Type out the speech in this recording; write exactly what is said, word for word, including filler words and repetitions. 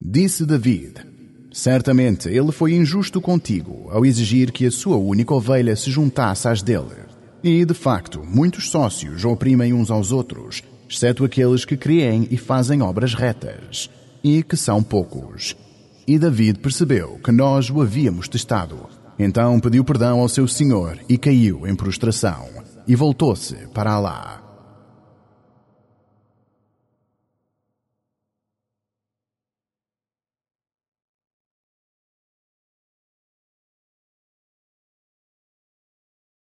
Disse David: certamente ele foi injusto contigo ao exigir que a sua única ovelha se juntasse às dele. E, de facto, muitos sócios oprimem uns aos outros, exceto aqueles que creem e fazem obras retas, e que são poucos. E David percebeu que nós o havíamos testado. Então pediu perdão ao seu senhor e caiu em prostração, e voltou-se para Alá.